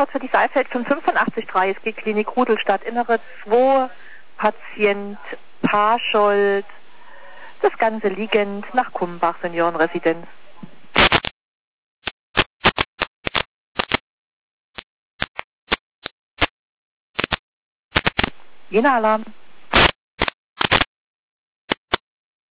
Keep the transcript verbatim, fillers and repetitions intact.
Antwort für die Saalfeld fünfundachtzig dreißig, Klinik Rudelstadt Innere zwei, Patient Paschold, das Ganze liegend nach Kumbach Seniorenresidenz. Jener Alarm.